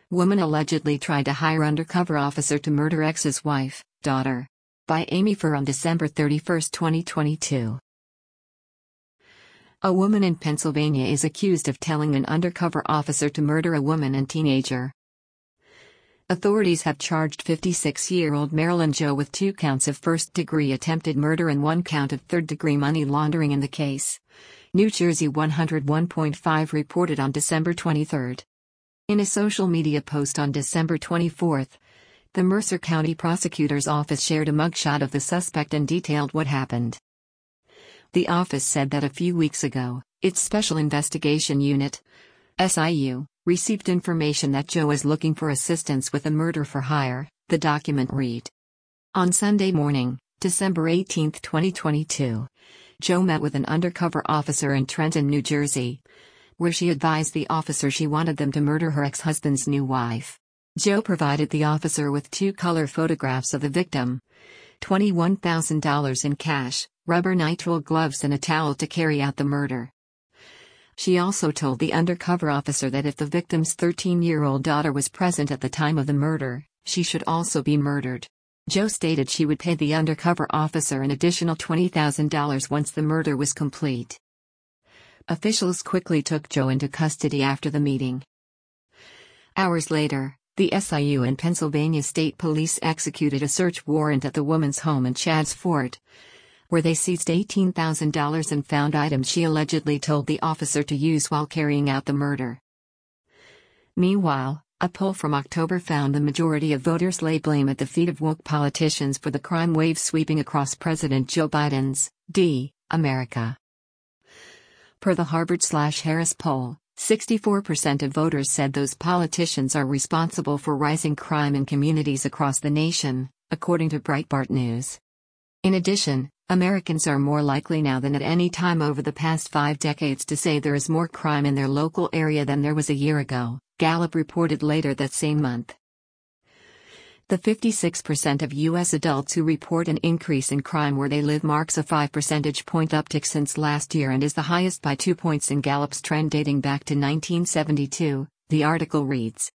Woman allegedly tried to hire undercover officer to murder ex's wife, daughter. By Amy Furr on December 31, 2022. A woman in Pennsylvania is accused of telling an undercover officer to murder a woman and teenager. Authorities have charged 56-year-old Marilyn Joe with 2 counts of first-degree attempted murder and 1 count of third-degree money laundering in the case. New Jersey 101.5 reported on December 23. In a social media post on December 24, the Mercer County Prosecutor's Office shared a mugshot of the suspect and detailed what happened. The office said that a few weeks ago, its Special Investigation Unit, SIU, received information that Joe is looking for assistance with a murder for hire, the document read. On Sunday morning, December 18, 2022, Joe met with an undercover officer in Trenton, New Jersey, where she advised the officer she wanted them to murder her ex-husband's new wife. Joe provided the officer with 2 color photographs of the victim, $21,000 in cash, rubber nitrile gloves and a towel to carry out the murder. She also told the undercover officer that if the victim's 13-year-old daughter was present at the time of the murder, she should also be murdered. Joe stated she would pay the undercover officer an additional $20,000 once the murder was complete. Officials quickly took Joe into custody after the meeting. Hours later, the SIU and Pennsylvania State Police executed a search warrant at the woman's home in Chadds Fort, where they seized $18,000 and found items she allegedly told the officer to use while carrying out the murder. Meanwhile, a poll from October found the majority of voters lay blame at the feet of woke politicians for the crime wave sweeping across President Joe Biden's America. Per the Harvard/Harris poll, 64% of voters said those politicians are responsible for rising crime in communities across the nation, according to Breitbart News. In addition, Americans are more likely now than at any time over the past 5 decades to say there is more crime in their local area than there was a year ago, Gallup reported later that same month. The 56% of U.S. adults who report an increase in crime where they live marks a 5 percentage point uptick since last year and is the highest by 2 points in Gallup's trend dating back to 1972, the article reads.